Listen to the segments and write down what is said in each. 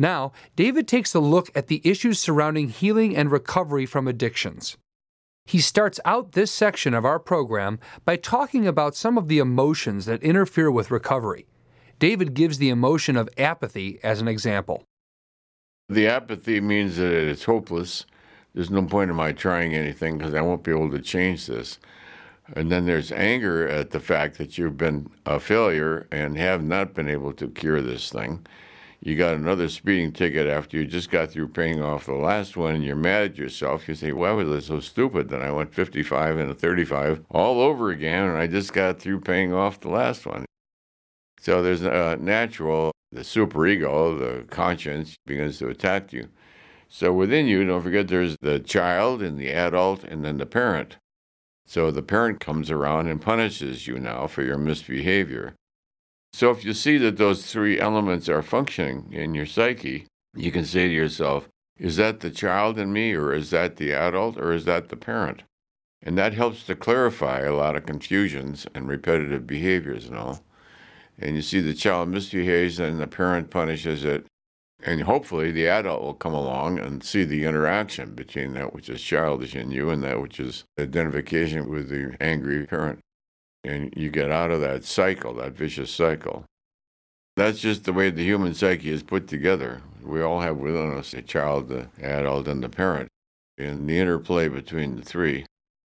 Now, David takes a look at the issues surrounding healing and recovery from addictions. He starts out this section of our program by talking about some of the emotions that interfere with recovery. David gives the emotion of apathy as an example. The apathy means that it's hopeless. There's no point in my trying anything because I won't be able to change this. And then there's anger at the fact that you've been a failure and have not been able to cure this thing. You got another speeding ticket after you just got through paying off the last one, and you're mad at yourself. You say, why was I so stupid that I went 55 and a 35 all over again, and I just got through paying off the last one? So there's a natural, the superego, the conscience, begins to attack you. So within you, don't forget, there's the child and the adult and then the parent. So the parent comes around and punishes you now for your misbehavior. So if you see that those three elements are functioning in your psyche, you can say to yourself, is that the child in me, or is that the adult, or is that the parent? And that helps to clarify a lot of confusions and repetitive behaviors and all. And you see the child misbehaves and the parent punishes it. And hopefully the adult will come along and see the interaction between that which is childish in you and that which is identification with the angry parent. And you get out of that cycle, that vicious cycle. That's just the way the human psyche is put together. We all have within us the child, the adult, and the parent, and the interplay between the three.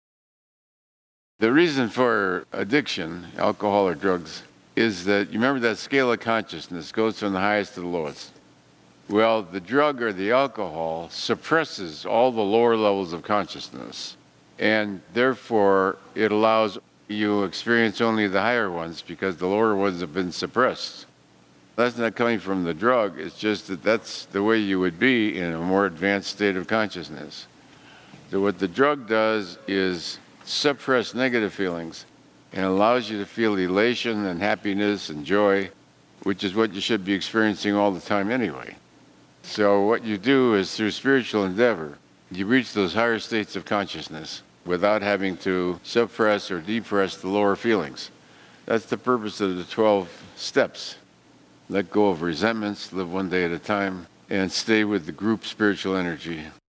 The reason for addiction, alcohol or drugs, is that, you remember that scale of consciousness goes from the highest to the lowest. Well, the drug or the alcohol suppresses all the lower levels of consciousness, and therefore it allows you experience only the higher ones because the lower ones have been suppressed. That's not coming from the drug, it's just that that's the way you would be in a more advanced state of consciousness. So what the drug does is suppress negative feelings and allows you to feel elation and happiness and joy, which is what you should be experiencing all the time anyway. So what you do is, through spiritual endeavor, you reach those higher states of consciousness without having to suppress or depress the lower feelings. That's the purpose of the 12 steps. Let go of resentments, live one day at a time, and stay with the group spiritual energy.